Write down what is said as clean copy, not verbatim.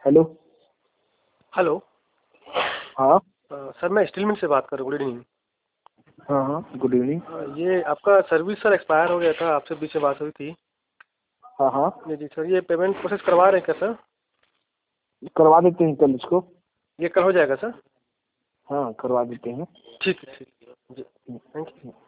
Hello. Hello. हाँ sir मैं steel mill से बात कर रहा हूँ। Good evening. हाँ हाँ, गुड इवनिंग। ये आपका सर्विस सर एक्सपायर हो गया था, आपसे बीच में बात हुई थी। हाँ हाँ, जी जी सर, ये पेमेंट प्रोसेस करवा रहे हैं क्या सर? करवा देते हैं कल इसको। ये कल हो जाएगा सर? हाँ, करवा देते हैं। ठीक है जी, थैंक यू।